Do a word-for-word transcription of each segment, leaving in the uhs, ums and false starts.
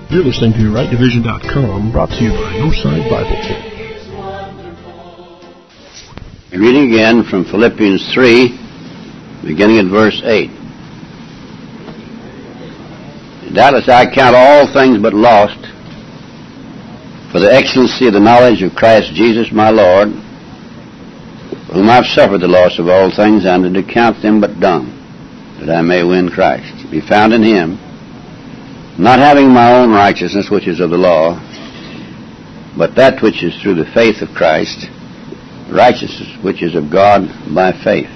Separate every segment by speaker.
Speaker 1: You're listening to right division dot com, brought to you by Northside Bible Church.
Speaker 2: Reading again from Philippians three, beginning at verse eight. Doubtless I count all things but lost for the excellency of the knowledge of Christ Jesus my Lord, for whom I've suffered the loss of all things, and to count them but dung, that I may win Christ, to be found in Him, not having my own righteousness, which is of the law, but that which is through the faith of Christ, righteousness which is of God by faith,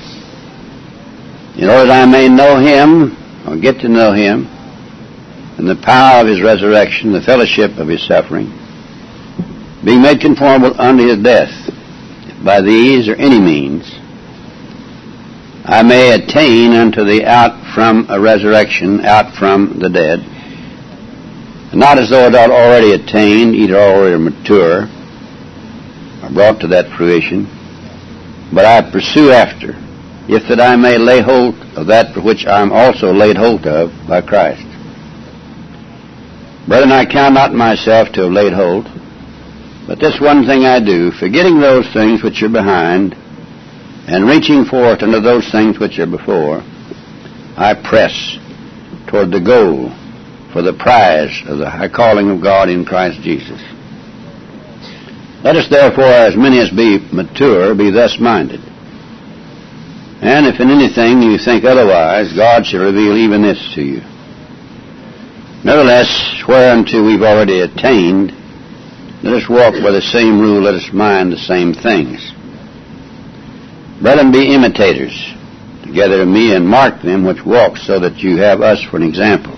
Speaker 2: in order that I may know Him, or get to know Him, and the power of His resurrection, the fellowship of His suffering, being made conformable unto His death, if by these or any means I may attain unto the out from a resurrection, out from the dead, and not as though it had already attained, either already mature, or brought to that fruition, but I pursue after, if that I may lay hold of that for which I am also laid hold of by Christ. Brethren, I count not myself to have laid hold, but this one thing I do, forgetting those things which are behind, and reaching forth unto those things which are before, I press toward the goal for the prize of the high calling of God in Christ Jesus. Let us therefore, as many as be mature, be thus minded. And if in anything you think otherwise, God shall reveal even this to you. Nevertheless, whereunto we've already attained, let us walk by the same rule, let us mind the same things. Brethren, be imitators together of me, and mark them which walk, so that you have us for an example.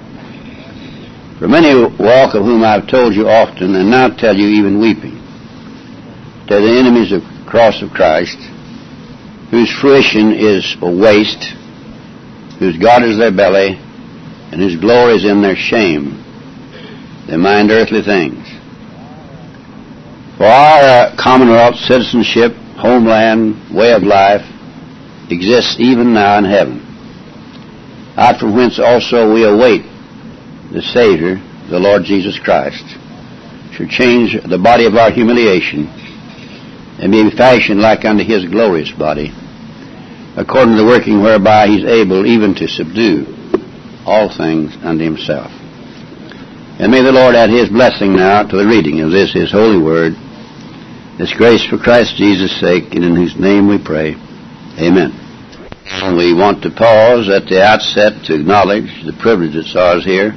Speaker 2: For many walk, of whom I have told you often, and now tell you even weeping. They're the enemies of the cross of Christ, whose fruition is a waste, whose God is their belly, and whose glory is in their shame. They mind earthly things. For our uh, commonwealth, citizenship, homeland, way of life, exists even now in heaven, out from whence also we await the Savior, the Lord Jesus Christ, should change the body of our humiliation and be fashioned like unto His glorious body, according to the working whereby He's able even to subdue all things unto Himself. And may the Lord add His blessing now to the reading of this His holy word, this grace for Christ Jesus' sake, and in whose name we pray. Amen. And we want to pause at the outset to acknowledge the privilege that's ours here,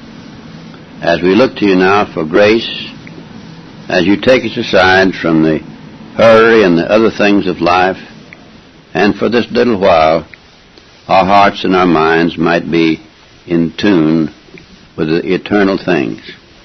Speaker 2: as we look to you now for grace, as you take us aside from the hurry and the other things of life, and for this little while our hearts and our minds might be in tune with the eternal things.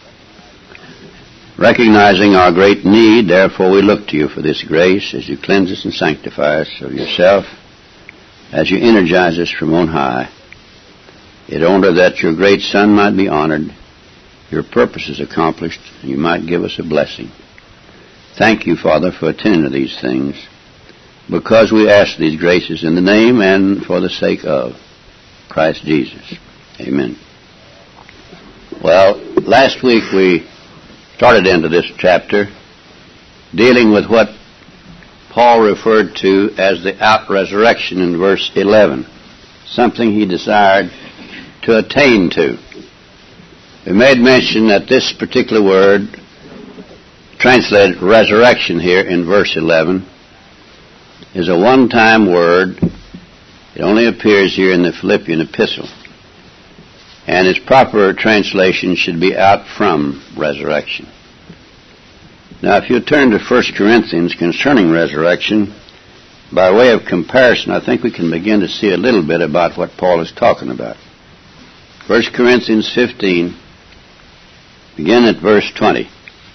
Speaker 2: Recognizing our great need, therefore we look to you for this grace as you cleanse us and sanctify us of yourself, as you energize us from on high, in order that your great Son might be honored, your purposes accomplished, and you might give us a blessing. Thank you, Father, for attending to these things, because we ask these graces in the name and for the sake of Christ Jesus. Amen. Well, last week we started into this chapter dealing with what Paul referred to as the out-resurrection in verse eleven, something he desired to attain to. We made mention that this particular word, translated resurrection here in verse eleven, is a one-time word. It only appears here in the Philippian epistle. And its proper translation should be out from resurrection. Now, if you turn to First Corinthians concerning resurrection, by way of comparison, I think we can begin to see a little bit about what Paul is talking about. First Corinthians fifteen, begin at verse twenty.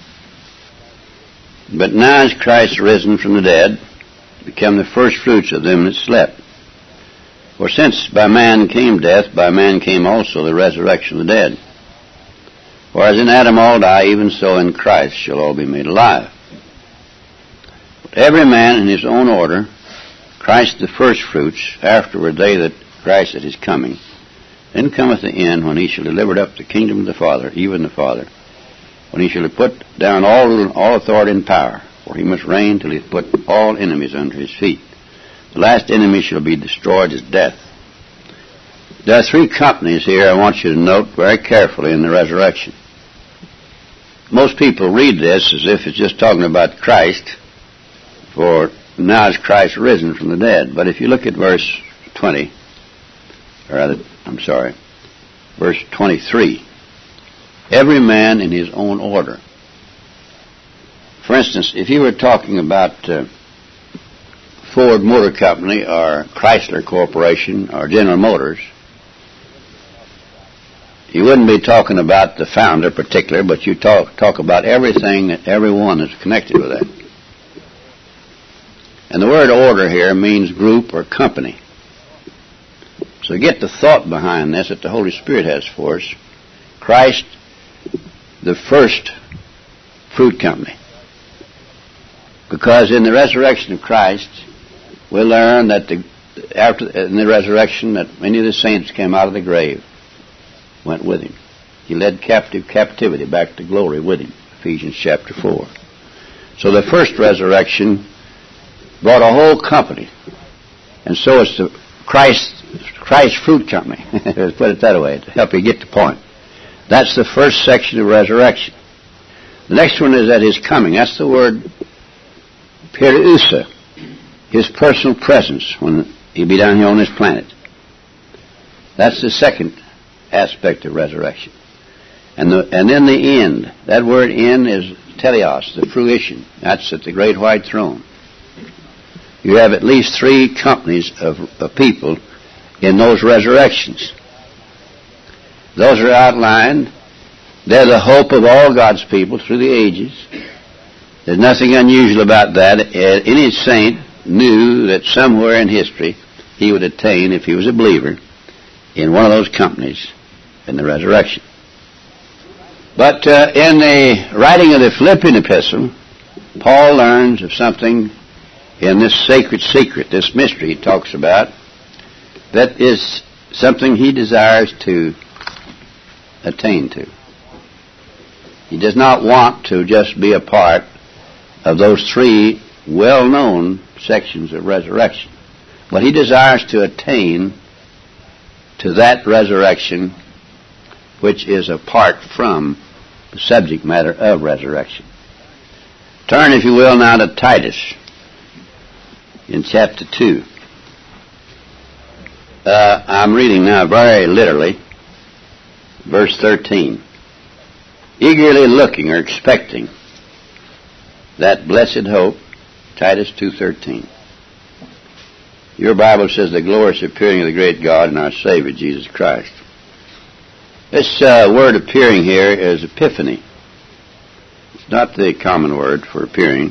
Speaker 2: But now is Christ risen from the dead, become the first fruits of them that slept. For since by man came death, by man came also the resurrection of the dead. For as in Adam all die, even so in Christ shall all be made alive. But every man in his own order, Christ the first fruits, afterward they that Christ at his coming. Then cometh the end, when he shall deliver up the kingdom of the Father, even the Father, when he shall have put down all, all authority and power, for he must reign till he hath put all enemies under his feet. The last enemy shall be destroyed as death. There are three companies here I want you to note very carefully in the resurrection. Most people read this as if it's just talking about Christ, for now is Christ risen from the dead. But if you look at verse twenty, or rather, I'm sorry, verse twenty-three, every man in his own order. For instance, if you were talking about uh, Ford Motor Company or Chrysler Corporation or General Motors, you wouldn't be talking about the founder particular, but you talk talk about everything, everyone that's connected with that. And the word order here means group or company. So get the thought behind this that the Holy Spirit has for us. Christ, the first fruit company. Because in the resurrection of Christ, we learn that the, after in the resurrection that many of the saints came out of the grave, went with him. He led captive captivity back to glory with him. Ephesians chapter four. So the first resurrection brought a whole company. And so it's the Christ Christ Fruit Company. Let's put it that way to help you get the point. That's the first section of resurrection. The next one is at his coming. That's the word periousa, his personal presence when he'll be down here on this planet. That's the second aspect of resurrection. And the, and then the end. That word end is teleos, the fruition. That's at the great white throne. You have at least three companies of, of people in those resurrections. Those are outlined. They're the hope of all God's people through the ages. There's nothing unusual about that. Any saint knew that somewhere in history he would attain, if he was a believer, in one of those companies in the resurrection. But uh, in the writing of the Philippian epistle, Paul learns of something in this sacred secret, this mystery he talks about, that is something he desires to attain to. He does not want to just be a part of those three well-known sections of resurrection, but he desires to attain to that resurrection which is apart from the subject matter of resurrection. Turn, if you will, now to Titus in chapter two. Uh, I'm reading now very literally, verse thirteen. Eagerly looking or expecting that blessed hope, Titus two thirteen. Your Bible says the glorious appearing of the great God and our Savior, Jesus Christ. This uh, word appearing here is epiphany. It's not the common word for appearing.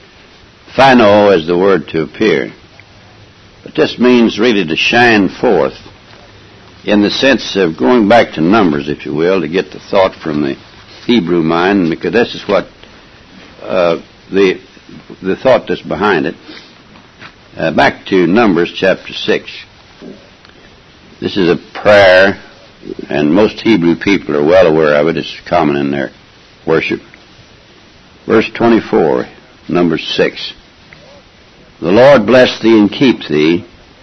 Speaker 2: Phino is the word to appear. But this means really to shine forth in the sense of going back to Numbers, if you will, to get the thought from the Hebrew mind, because this is what uh, the the thought that's behind it. Uh, back to Numbers chapter six. This is a prayer, and most Hebrew people are well aware of it. It's common in their worship. Verse twenty-four, Numbers six. The Lord bless thee and keep thee.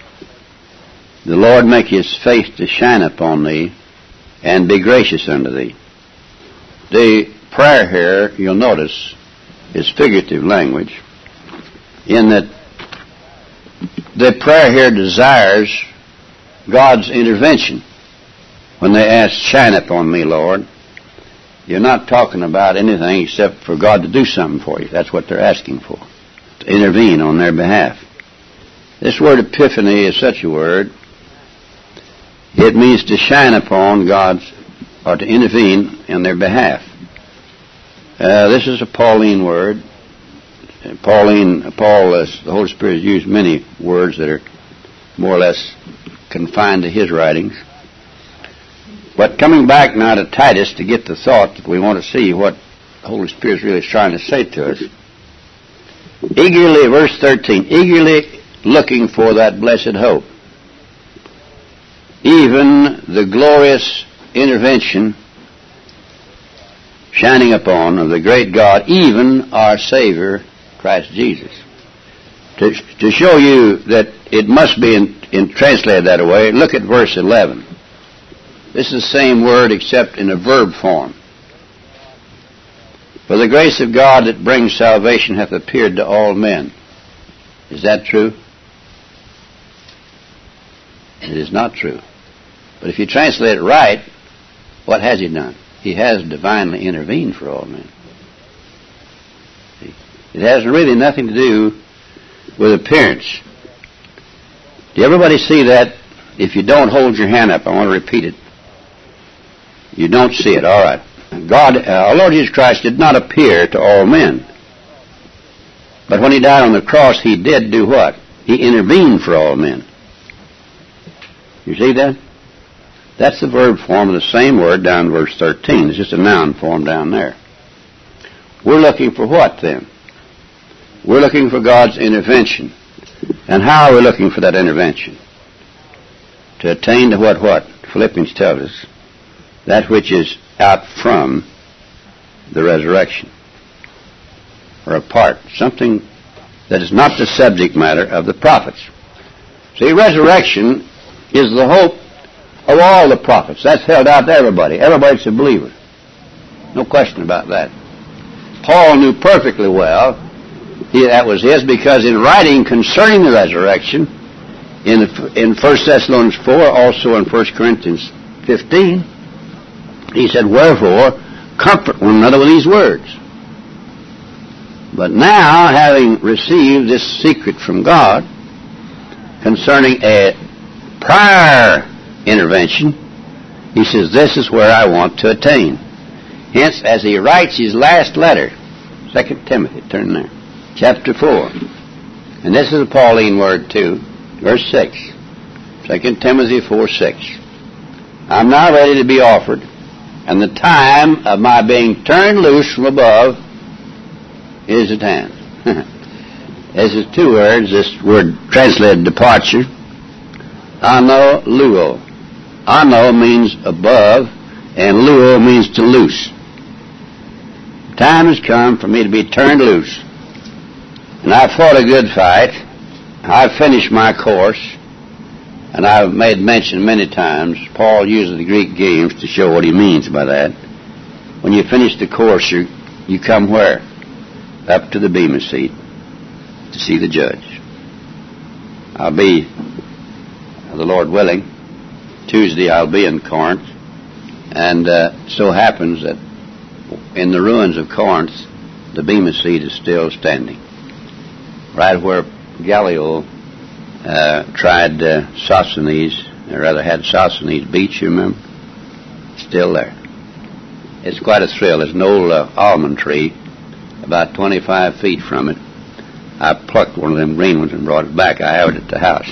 Speaker 2: The Lord make his face to shine upon thee and be gracious unto thee. The prayer here, you'll notice, is figurative language in that the prayer here desires God's intervention. When they ask, shine upon me, Lord, you're not talking about anything except for God to do something for you. That's what they're asking for, to intervene on their behalf. This word epiphany is such a word. It means to shine upon God's, or to intervene in their behalf. Uh, this is a Pauline word. Pauline, Paul, uh, the Holy Spirit has used many words that are more or less confined to his writings. But coming back now to Titus to get the thought that we want to see what the Holy Spirit is really trying to say to us. Eagerly, verse thirteen, eagerly looking for that blessed hope. even the glorious intervention shining upon of the great God, even our Savior, Christ Jesus. To, to show you that it must be in, in translated that way, look at verse eleven. This is the same word except in a verb form. For the grace of God that brings salvation hath appeared to all men. Is that true? It is not true. But if you translate it right, what has He done? He has divinely intervened for all men. It has really nothing to do with appearance. Do everybody see that? If you don't, hold your hand up. I want to repeat it. You don't see it. All right. God, uh, our Lord Jesus Christ did not appear to all men. But when He died on the cross, He did do what? He intervened for all men. You see that? That's the verb form of the same word down in verse thirteen. It's just a noun form down there. We're looking for what then? We're looking for God's intervention. And how are we looking for that intervention? To attain to what what? Philippians tells us. That which is out from the resurrection. Or apart. Something that is not the subject matter of the prophets. See, resurrection is the hope of all the prophets. That's held out to everybody. Everybody's a believer. No question about that. Paul knew perfectly well he, that was his, because in writing concerning the resurrection, in, the, in First Thessalonians four, also in First Corinthians fifteen, he said, wherefore, comfort one another with these words. But now, having received this secret from God concerning a prior intervention, he says, this is where I want to attain. Hence, as he writes his last letter, Second Timothy, turn there, chapter four. And this is a Pauline word too, verse six. Second Timothy four, six. I'm now ready to be offered, and the time of my being turned loose from above is at hand. This is two words, this word translated departure. Ano luo. Ano means above, and luo means to loose. Time has come for me to be turned loose. And I've fought a good fight. I've finished my course. And I've made mention many times, Paul uses the Greek games to show what he means by that. When you finish the course, you you come where? Up to the Bema seat to see the judge. I'll be, the Lord willing, Tuesday I'll be in Corinth. And uh, so happens that in the ruins of Corinth, the Bema seat is still standing. Right where Gallio uh, tried uh, Sosthenes, or rather had Sosthenes beach, you remember? Still there. It's quite a thrill. There's an old uh, almond tree about twenty-five feet from it. I plucked one of them green ones and brought it back. I have it at the house.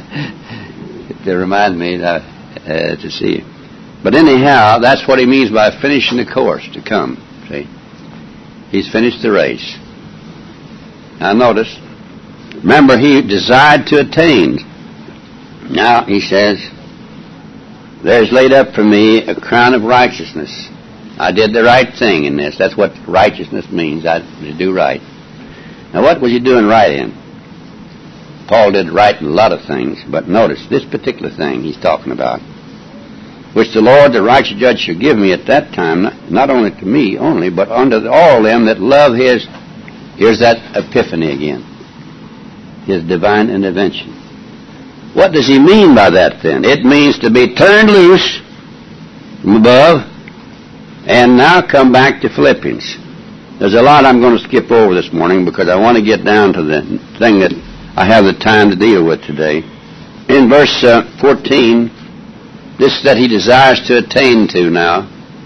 Speaker 2: To remind me that, uh, to see it. But anyhow, that's what he means by finishing the course to come. See? He's finished the race. Now notice, remember, he desired to attain. Now, he says, there's laid up for me a crown of righteousness. I did the right thing in this. That's what righteousness means, I to do right. Now, what was he doing right in? Paul did right in a lot of things, but notice this particular thing he's talking about, which the Lord, the righteous judge, shall give me at that time, not, not only to me only, but unto all them that love his, here's that epiphany again, his divine intervention. What does he mean by that then? It means to be turned loose from above and now come back to Philippians. There's a lot I'm going to skip over this morning because I want to get down to the thing that I have the time to deal with today. In verse uh, fourteen, this that he desires to attain to now.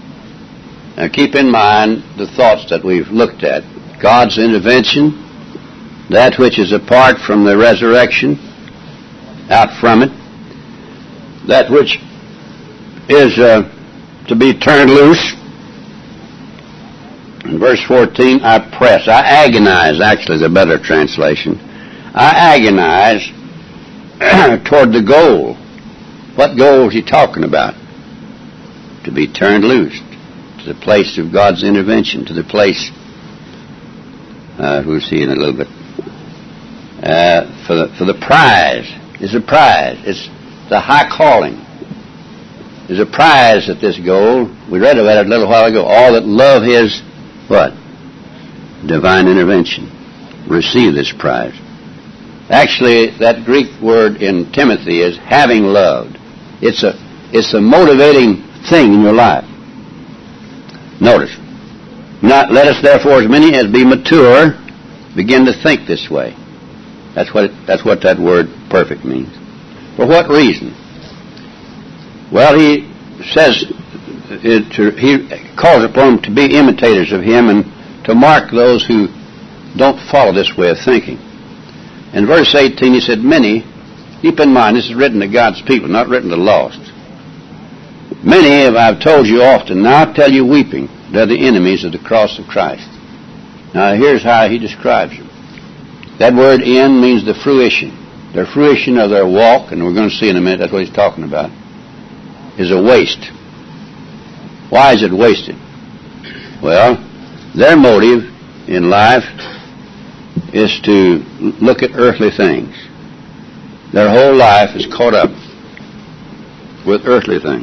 Speaker 2: Now keep in mind the thoughts that we've looked at. God's intervention, that which is apart from the resurrection, out from it, that which is uh, to be turned loose. In verse fourteen, I press. I agonize, actually, is a better translation. I agonize toward the goal What goal is he talking about? To be turned loose to the place of God's intervention, to the place, uh, we'll see in a little bit, uh, for the for the prize. It's a prize. It's the high calling. There's a prize at this goal. We read about it a little while ago. All that love His, what? Divine intervention. Receive this prize. Actually, that Greek word in Timothy is having loved. It's a, it's a motivating thing in your life. Notice. Not, let us therefore, as many as be mature, begin to think this way. That's what, it, that's what that word perfect means. For what reason? Well, he says, it, he calls upon them to be imitators of Him and to mark those who don't follow this way of thinking. In verse eighteen, he said, many, keep in mind, this is written to God's people, not written to the lost. Many, as I've told you often, now tell you weeping, they're the enemies of the cross of Christ. Now, here's how he describes them. That word in means the fruition. Their fruition of their walk, and we're going to see in a minute, that's what he's talking about, is a waste. Why is it wasted? Well, their motive in life is to look at earthly things. Their whole life is caught up with earthly things.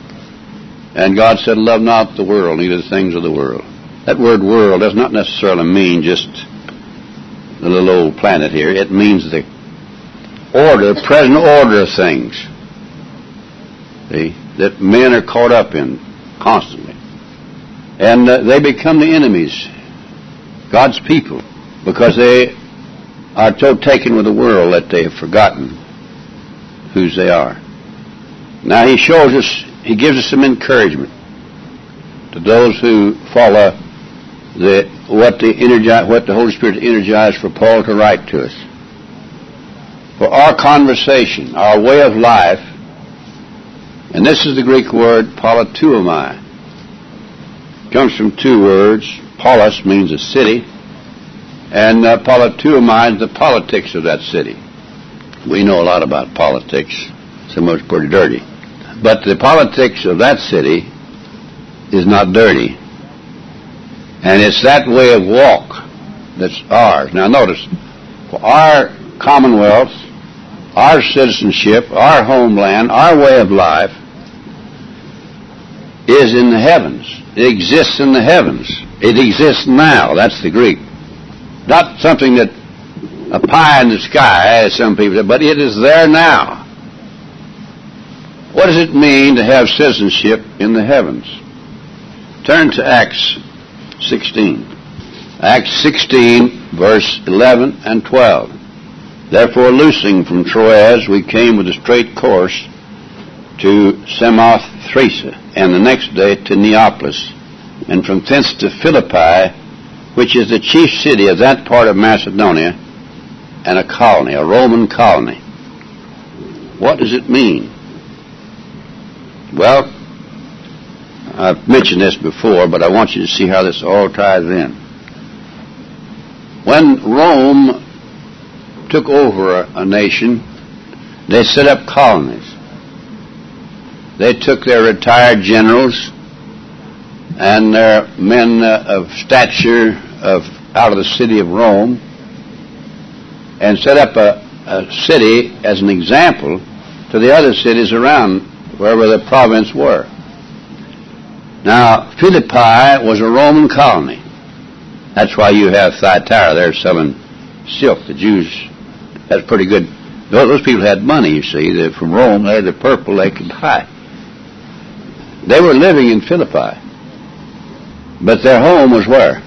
Speaker 2: And God said, love not the world, neither the things of the world. That word world does not necessarily mean just the little old planet here. It means the order, the present order of things. See, that men are caught up in constantly. And uh, they become the enemies, God's people, because they are so taken with the world that they have forgotten whose they are. Now he shows us, he gives us some encouragement to those who follow the what the energize, what the Holy Spirit energized for Paul to write to us. For our conversation, our way of life, and this is the Greek word politeuomai. It comes from two words. Polis means a city, and uh, politeuomai is the politics of that city. We know a lot about politics. Some of it's pretty dirty. But the politics of that city is not dirty. And it's that way of walk that's ours. Now notice, for our commonwealth, our citizenship, our homeland, our way of life is in the heavens. It exists in the heavens. It exists now. That's the Greek. Not something that a pie in the sky, as some people say, but it is there now. What does it mean to have citizenship in the heavens? Turn to Acts sixteen. Acts sixteen, verse eleven and twelve. Therefore, loosing from Troas, we came with a straight course to Samothrace, and the next day to Neapolis, and from thence to Philippi, which is the chief city of that part of Macedonia, and a colony, a Roman colony. What does it mean? Well, I've mentioned this before, but I want you to see how this all ties in. When Rome took over a, a nation, they set up colonies. They took their retired generals and their men uh, of stature of out of the city of Rome and set up a, a city as an example to the other cities around wherever the province were. Now, Philippi was a Roman colony. That's why you have Thyatira there selling silk. The Jews, that's pretty good. Those people had money, you see. They're from Rome, they had the purple they could buy. They were living in Philippi. But their home was where?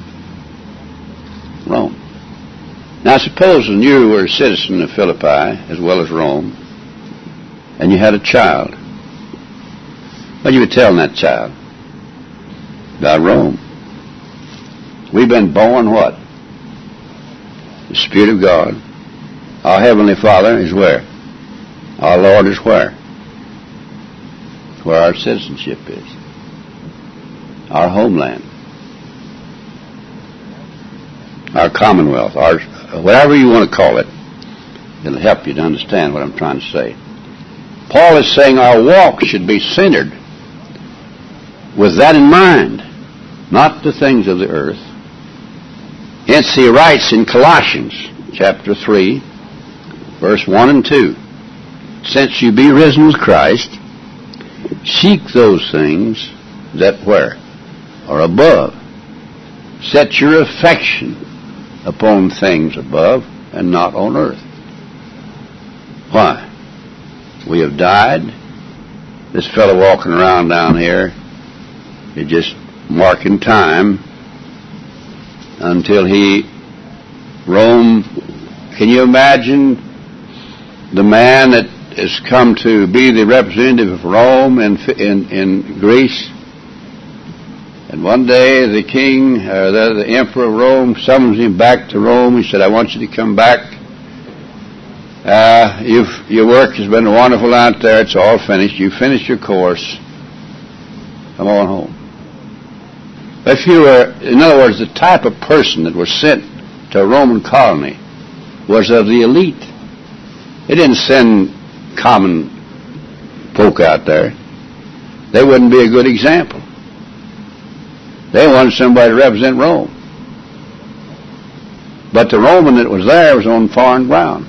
Speaker 2: Rome. Now, supposing you were a citizen of Philippi as well as Rome, and you had a child. What you would tell that child? About Rome. We've been born what? The Spirit of God. Our Heavenly Father is where? Our Lord is where? Where our citizenship is. Our homeland. Our commonwealth. Our, whatever you want to call it. It'll help you to understand what I'm trying to say. Paul is saying our walk should be centered with that in mind, not the things of the earth. Hence he writes in Colossians chapter three, verse one and two, since you be risen with Christ, seek those things that where? Are above. Set your affection upon things above and not on earth. Why? We have died. This fellow walking around down here is just marking time until he, Rome, can you imagine the man that has come to be the representative of Rome in, in, in Greece? And one day the king, uh, the, the emperor of Rome, summons him back to Rome. He said, I want you to come back. Uh, you've, your work has been wonderful out there. It's all finished. You finished your course. Come on home. If you were, in other words, the type of person that was sent to a Roman colony was of the elite. They didn't send common folk out there. They wouldn't be a good example. They wanted somebody to represent Rome. But the Roman that was there was on foreign ground.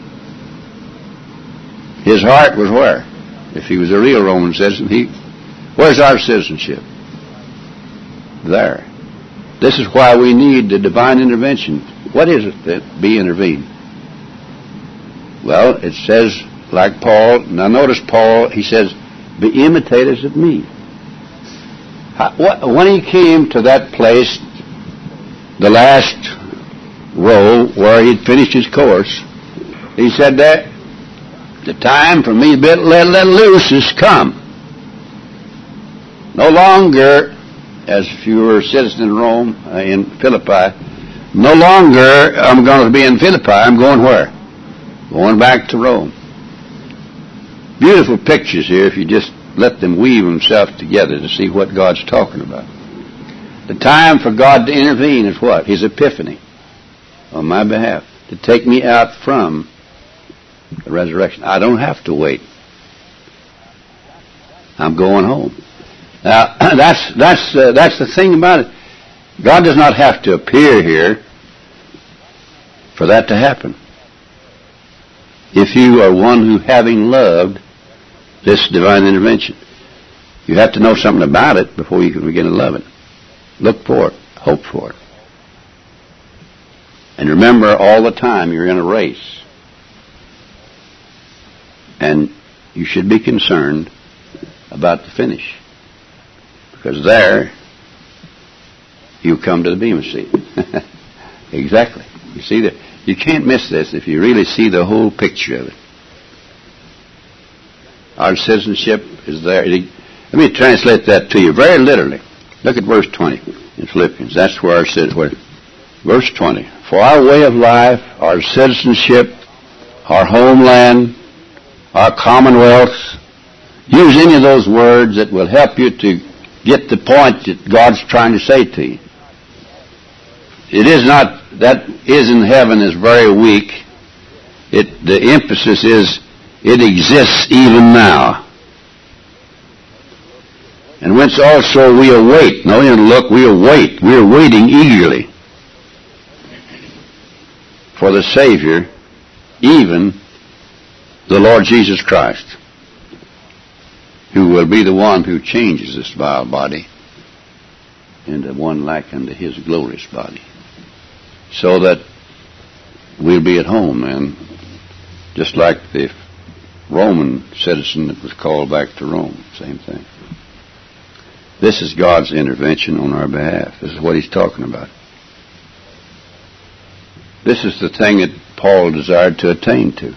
Speaker 2: His heart was where? If he was a real Roman citizen, he, where's our citizenship? There. This is why we need the divine intervention. What is it that be intervened? Well, it says, like Paul, now notice Paul, he says, be imitators of me. How, what, when he came to that place, the last row where he'd finished his course, he said that the time for me to be let, let loose has come. No longer, as if you were a citizen in Rome, uh, in Philippi, no longer I'm going to be in Philippi. I'm going where? Going back to Rome. Beautiful pictures here if you just let them weave themselves together to see what God's talking about. The time for God to intervene is what? His epiphany on my behalf, to take me out from the resurrection. I don't have to wait. I'm going home. Now, that's that's uh, that's the thing about it. God does not have to appear here for that to happen. If you are one who, having loved this divine intervention, you have to know something about it before you can begin to love it. Look for it. Hope for it. And remember all the time you're in a race. And you should be concerned about the finish. Because there, you come to the Bema seat. Exactly. You see that? You can't miss this if you really see the whole picture of it. Our citizenship is there. Let me translate that to you very literally. Look at verse twenty in Philippians. That's where our citizenship. Verse twenty. For our way of life, our citizenship, our homeland, our commonwealth, use any of those words that will help you to get the point that God's trying to say to you. It is not, that is in heaven is very weak. It, the emphasis is, it exists even now. And whence also we await. Now, look, we await. We are waiting eagerly for the Savior, even the Lord Jesus Christ, who will be the one who changes this vile body into one like unto His glorious body, so that we'll be at home, and just like the Roman citizen that was called back to Rome, same thing. This is God's intervention on our behalf. This is what He's talking about. This is the thing that Paul desired to attain to.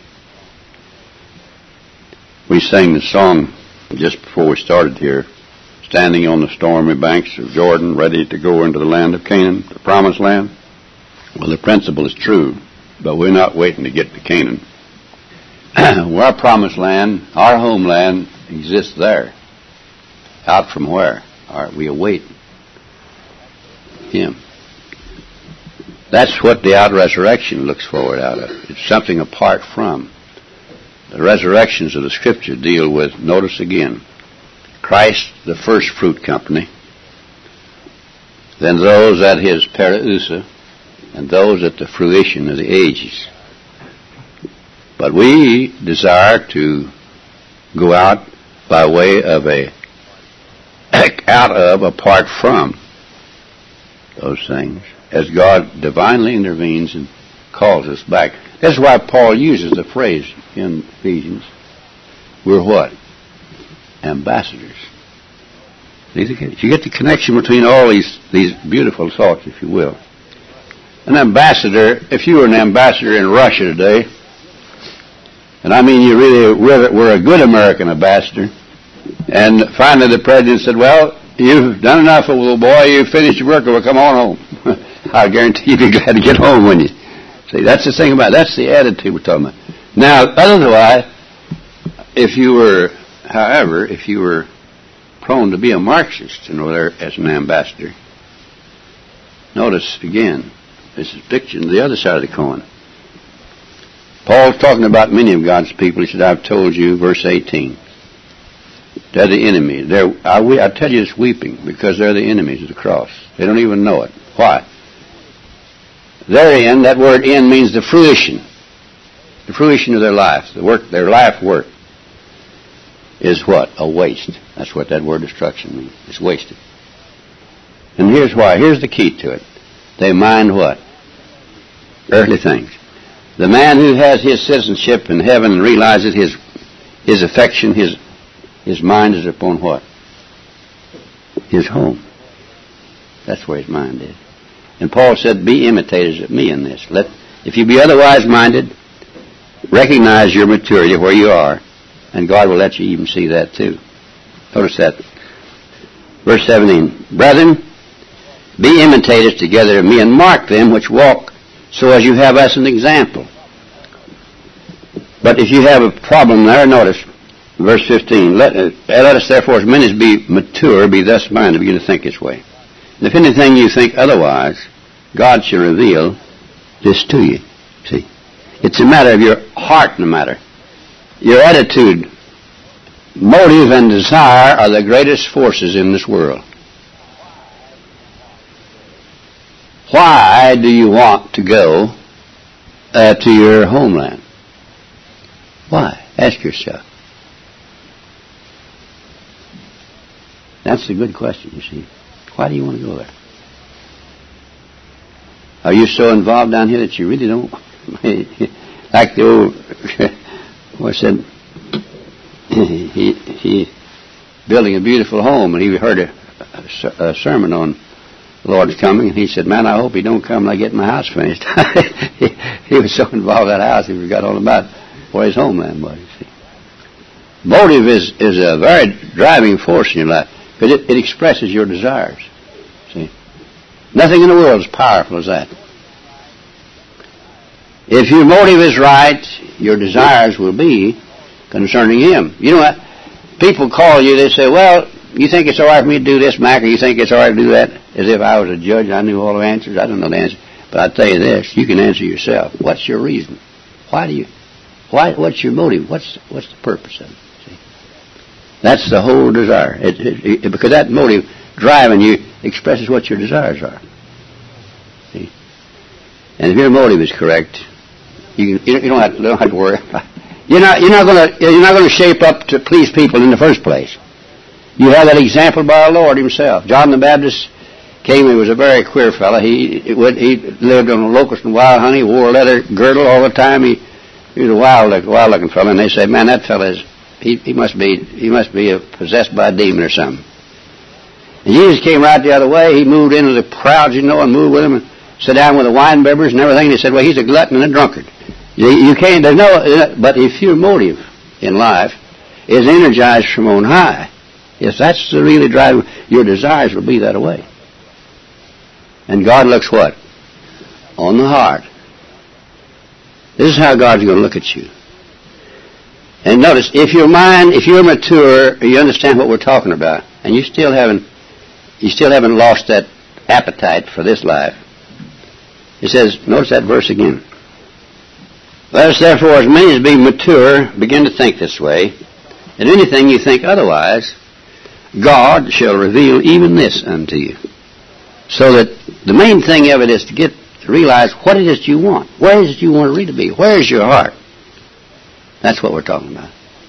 Speaker 2: We sang the song just before we started here, standing on the stormy banks of Jordan, ready to go into the land of Canaan, the promised land. Well, the principle is true, but we're not waiting to get to Canaan. Well, our promised land, our homeland, exists there. Out from where? All right, we await Him. That's what the out resurrection looks forward out of. It's something apart from the resurrections of the Scripture deal with, notice again, Christ, the first fruit company, then those at his parousia, and those at the fruition of the ages. But we desire to go out by way of a, out of, apart from those things, as God divinely intervenes and calls us back. That's why Paul uses the phrase in Ephesians, we're what? Ambassadors. You get the connection between all these, these beautiful thoughts, if you will. An ambassador, if you were an ambassador in Russia today, and I mean you really were a good American ambassador, and finally the president said, well, you've done enough, little boy, you've finished your work, well, come on home. I guarantee you'd be glad to get home when you... See, that's the thing about it. That's the attitude we're talking about. Now, otherwise, if you were, however, if you were prone to be a Marxist, you know, there as an ambassador, notice again, this is picturing the other side of the coin. Paul's talking about many of God's people. He said, I've told you, verse eighteen, they're the enemy. They're, I, I tell you it's weeping because they're the enemies of the cross. They don't even know it. Why? Therein, that word in means the fruition. The fruition of their life. The work, their life work is what? A waste. That's what that word destruction means. It's wasted. And here's why. Here's the key to it. They mind what? Earthly things. The man who has his citizenship in heaven and realizes his his affection, his his mind is upon what? His home. That's where his mind is. And Paul said, be imitators of me in this. Let, if you be otherwise minded, recognize your maturity where you are, and God will let you even see that too. Notice that. Verse seventeen, brethren, be imitators together of me, and mark them which walk, so as you have us an example. But if you have a problem there, notice, verse fifteen, let, uh, let us therefore as many as be mature, be thus minded, begin to think this way. And if anything you think otherwise, God shall reveal this to you. See, it's a matter of your heart, no matter. Your attitude, motive, and desire are the greatest forces in this world. Why do you want to go uh, to your homeland? Why? Ask yourself. That's a good question, you see. Why do you want to go there? Are you so involved down here that you really don't? Like the old, what said, he, he building a beautiful home, and he heard a, a, a sermon on the Lord's coming, and he said, man, I hope he don't come when I get my house finished. he, he was so involved in that house, he forgot all about where his homeland was, you see. Motive is, is a very driving force in your life. Because it, it expresses your desires. See? Nothing in the world is powerful as that. If your motive is right, your desires will be concerning Him. You know what? People call you, they say, well, you think it's all right for me to do this, Mac, or you think it's all right to do that? As if I was a judge and I knew all the answers. I don't know the answer. But I'll tell you this, you can answer yourself. What's your reason? Why do you, why, what's your motive? What's, what's the purpose of it? That's the whole desire. It, it, it, because that motive driving you expresses what your desires are. See? And if your motive is correct, you, can, you don't have to, don't have to worry. You're not you're not going to you're not going to shape up to please people in the first place. You have that example by our Lord Himself. John the Baptist came. He was a very queer fellow. He he lived on a locust and wild honey. Wore a leather girdle all the time. He he was a wild wild looking fellow. And they said, man, that fellow is. He, he must be he must be a, possessed by a demon or something. And Jesus came right the other way. He moved into the crowds, you know, and moved with them and sat down with the wine bibbers and everything. They said, well, he's a glutton and a drunkard. You, you can't, there's no, but if your motive in life is energized from on high, if that's the really drive, your desires will be that way. And God looks what? On the heart. This is how God's going to look at you. And notice, if your mind, if you're mature, you understand what we're talking about, and you still haven't, you still haven't lost that appetite for this life. It says, notice that verse again. Let us therefore, as many as be mature, begin to think this way, that anything you think otherwise, God shall reveal even this unto you. So that the main thing of it is to get to realize what it is you want. Where is it you want to really be? Where is your heart? That's what we're talking about.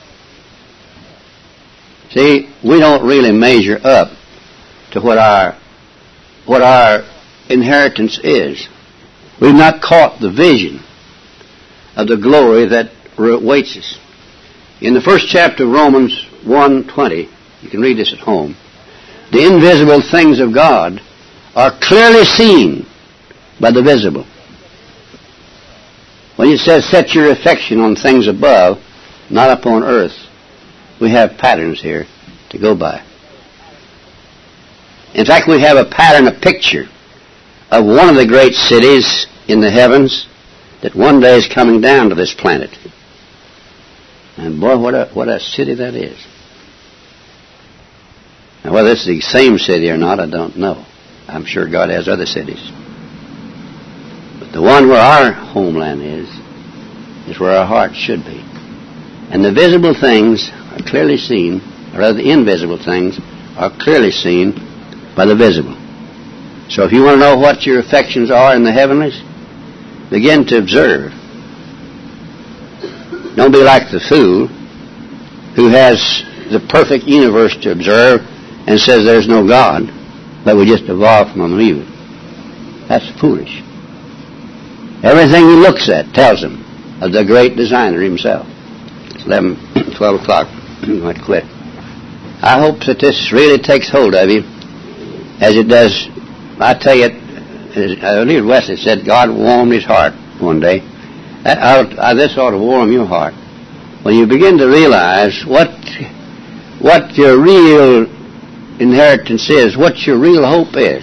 Speaker 2: See, we don't really measure up to what our what our inheritance is. We've not caught the vision of the glory that awaits us. In the first chapter of Romans one twenty, you can read this at home, the invisible things of God are clearly seen by the visible. When it says, set your affection on things above, not upon earth, we have patterns here to go by. In fact, we have a pattern, a picture of one of the great cities in the heavens that one day is coming down to this planet. And boy, what a, what a city that is. Now, whether it's the same city or not, I don't know. I'm sure God has other cities. But the one where our homeland is, is where our heart should be. And the visible things are clearly seen, or rather the invisible things are clearly seen by the visible. So if you want to know what your affections are in the heavenlies, begin to observe. Don't be like the fool who has the perfect universe to observe and says there's no God, but we just evolved from evil. That's foolish. Everything he looks at tells him of the great designer himself. It's eleven, twelve o'clock. You might quit. I hope that this really takes hold of you as it does. I tell you, I believe Wesley said God warmed his heart one day. That ought, uh, this ought to warm your heart. When you begin to realize what what your real inheritance is, what your real hope is,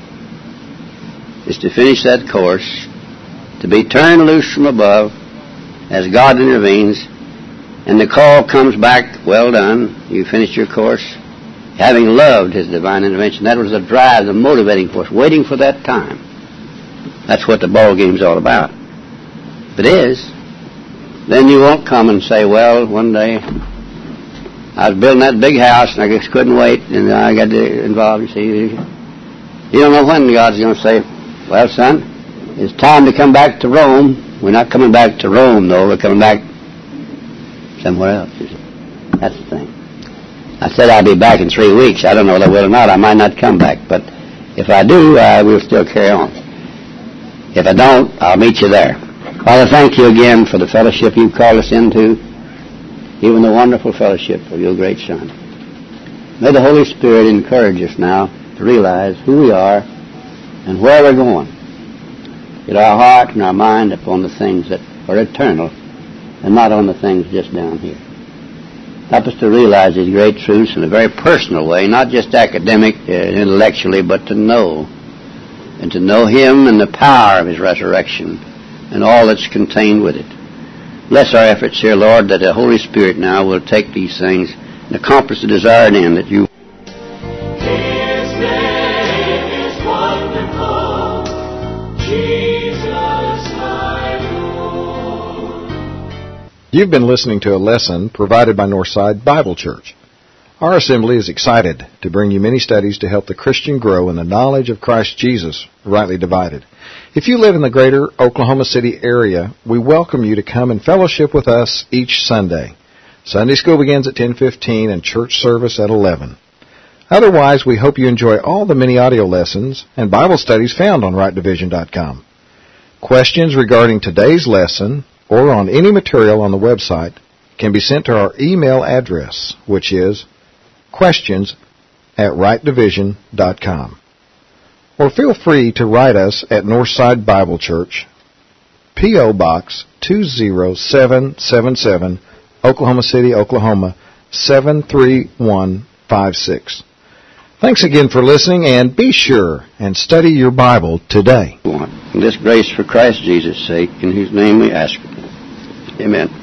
Speaker 2: is to finish that course, to be turned loose from above as God intervenes, and the call comes back, well done, you finished your course, having loved His divine intervention. That was the drive, the motivating force, waiting for that time. That's what the ball game's all about. If it is, then you won't come and say, well, one day I was building that big house and I just couldn't wait and I got involved. You see, you don't know when God's going to say, well, son, it's time to come back to Rome. We're not coming back to Rome, though. We're coming back somewhere else. You see. That's the thing. I said I'll be back in three weeks. I don't know whether I will or not. I might not come back. But if I do, I will still carry on. If I don't, I'll meet you there. Father, thank you again for the fellowship you've called us into, even the wonderful fellowship of your great Son. May the Holy Spirit encourage us now to realize who we are and where we're going. Get our heart and our mind upon the things that are eternal and not on the things just down here. Help us to realize these great truths in a very personal way, not just academic, uh, intellectually, but to know, and to know Him and the power of His resurrection and all that's contained with it. Bless our efforts here, Lord, that the Holy Spirit now will take these things and accomplish the desired end that you.
Speaker 3: His name is wonderful, Jesus my Lord.
Speaker 4: You've been listening to a lesson provided by Northside Bible Church. Our assembly is excited to bring you many studies to help the Christian grow in the knowledge of Christ Jesus, rightly divided. If you live in the greater Oklahoma City area, we welcome you to come and fellowship with us each Sunday. Sunday school begins at ten fifteen and church service at eleven. Otherwise, we hope you enjoy all the many audio lessons and Bible studies found on right division dot com. Questions regarding today's lesson or on any material on the website can be sent to our email address, which is questions at right division dot com. Or feel free to write us at Northside Bible Church, P O. Box two zero seven seven seven, Oklahoma City, Oklahoma seven three one five six. Thanks again for listening, and be sure and study your Bible today.
Speaker 2: This grace for Christ Jesus' sake, in whose name we ask it. Amen.